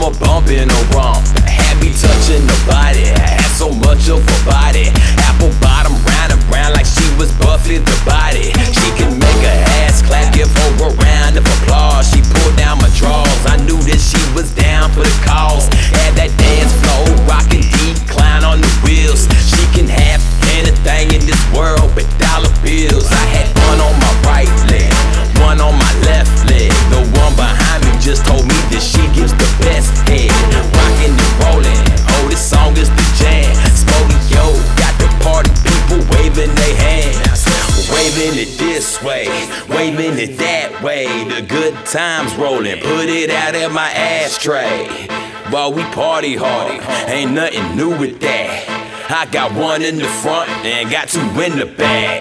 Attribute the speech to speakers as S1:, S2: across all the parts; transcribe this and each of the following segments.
S1: a bump in a rump. Had me touching the body, I had so much of a body. Apple bottom round and round like she was Buffy the Body. She can make a ass clap, give her a round of applause. She pulled down my drawers, I knew that she was down for the cause. Had that dance floor, rockin' decline on the wheels. She can have anything in this world but dollar bills. I had one on my right leg, one on my left leg. The one behind me just told me that she gives the best head. Rockin' and rollin', oh this song is the jam. Smokey yo, got the party people waving their hands. Waving it this way, waving it that way. The good times rollin', put it out in my ashtray. While we party hard, ain't nothing new with that. I got one in the front and got two in the back.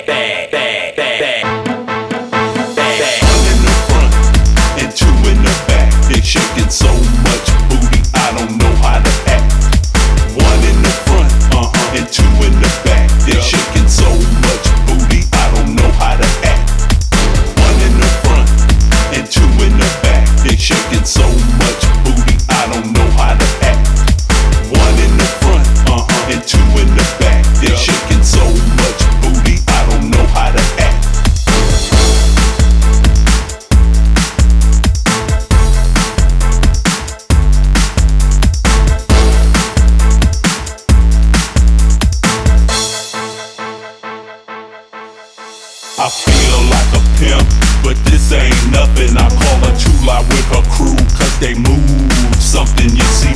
S2: One in the front and two in the back. They shaking so much booty, I don't know how to act. One in the front, and two in the back. They shaking so much booty, I don't know how to act. One in the front and two in the back. They shaking so much booty, I don't know how to act. One in the front, and two in the back. They're shaking so much booty, I don't know how to act. I feel like a pimp, but this ain't nothing. I call her Chula with her crew, cause they move something you see